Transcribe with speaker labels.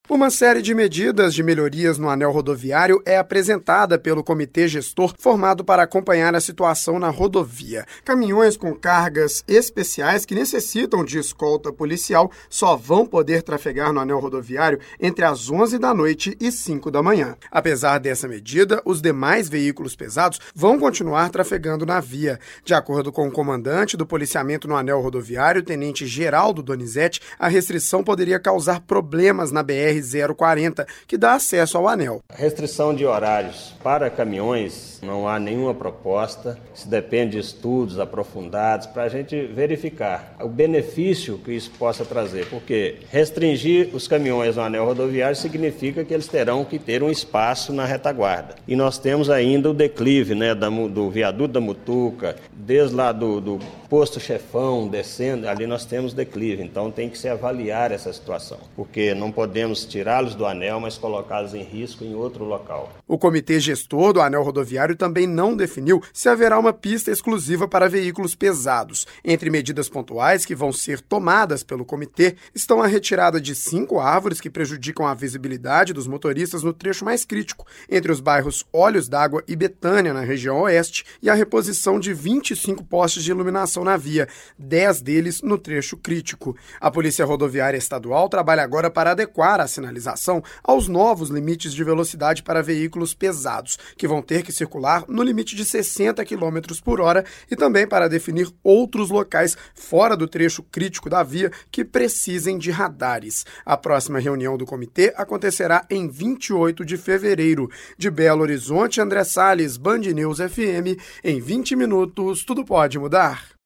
Speaker 1: Uma série de medidas de melhorias no anel rodoviário é apresentada pelo comitê gestor formado para acompanhar a situação na rodovia. Caminhões com cargas especiais que necessitam de escolta policial só vão poder trafegar no anel rodoviário entre as 11 da noite e 5 da manhã. Apesar dessa medida, os demais veículos pesados vão continuar trafegando na via. De acordo com o comandante do policiamento no anel rodoviário, tenente Geraldo Donizete, a restrição poderia causar problemas na BR-040, que dá acesso ao anel.
Speaker 2: A restrição de horários para caminhões, não há nenhuma proposta, isso depende de estudos aprofundados para a gente verificar o benefício que isso possa trazer, porque restringir os caminhões no anel rodoviário significa que eles terão que ter um espaço na retaguarda. E nós temos ainda o declive, do viaduto da Mutuca, desde lá do posto Chefão, descendo, ali nós temos declive, então tem que se avaliar essa situação, porque não podemos tirá-los do anel, mas colocá-los em risco em outro local.
Speaker 1: O comitê gestor do anel rodoviário também não definiu se haverá uma pista exclusiva para veículos pesados. Entre medidas pontuais que vão ser tomadas pelo comitê estão a retirada de 5 árvores que prejudicam a visibilidade dos motoristas no trecho mais crítico, entre os bairros Olhos d'Água e Betânia, na região oeste, e a reposição de 25 postes de iluminação na via, 10 deles no trecho crítico. A Polícia Rodoviária Estadual trabalha agora para adequar a sinalização aos novos limites de velocidade para veículos pesados, que vão ter que circular no limite de 60 km por hora, e também para definir outros locais fora do trecho crítico da via que precisem de radares. A próxima reunião do comitê acontecerá em 28 de fevereiro. De Belo Horizonte, André Salles, Band News FM. Em 20 minutos, tudo pode mudar.